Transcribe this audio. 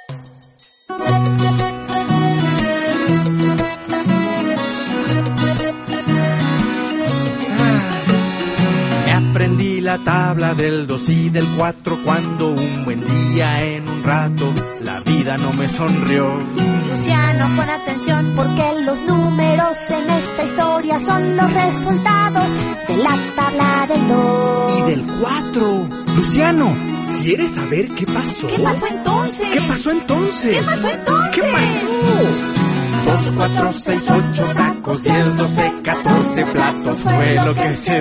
Aprendí la tabla del 2 y del 4 cuando un buen día en un rato la vida no me sonrió. Luciano, pon atención porque los números en esta historia son los resultados de la tabla del 2 y del 4. Luciano, ¿quieres saber qué pasó? ¿Qué pasó entonces? ¿Qué pasó entonces? ¿Qué pasó entonces? ¿Qué pasó? 2, 4, 6, 8 tacos, 10, 12, 14 platos fue lo que se